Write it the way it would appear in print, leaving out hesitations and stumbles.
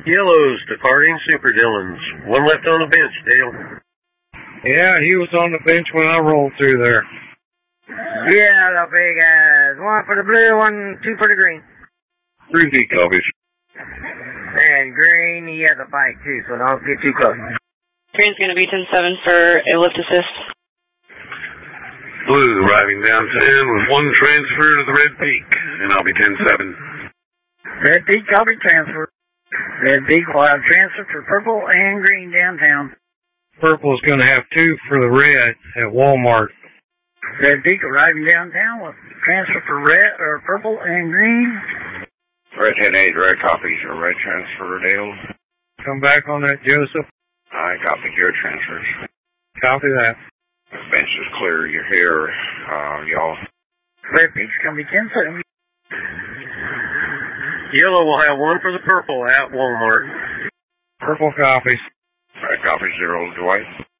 Yellow's departing Super Dillons. One left on the bench, Dale. Yeah, he was on the bench when I rolled through there. Yeah, the big guys. One for the blue, two for the green. 3 D copies. And green, he has a bike too, so don't get too close. Green's going to be 10-7 for a lift assist. Blue arriving downtown with 1 transfer to the Red Peak, and I'll be 10-7. Red Peak, I'll be transferred. Red Peak will have transfer for purple and green downtown. Purple's going to have 2 for the red at Walmart. Red Peak arriving downtown with transfer for red or purple and green. Red 10-8, red copies or red transfer, Dale. Come back on that, Joseph. I copy your transfers. Copy that. The bench is clear. You're here, y'all. Red Peak's going to be 10-7. Yellow will have 1 for the purple at Walmart. Purple copies. Red copy 0, Dwight.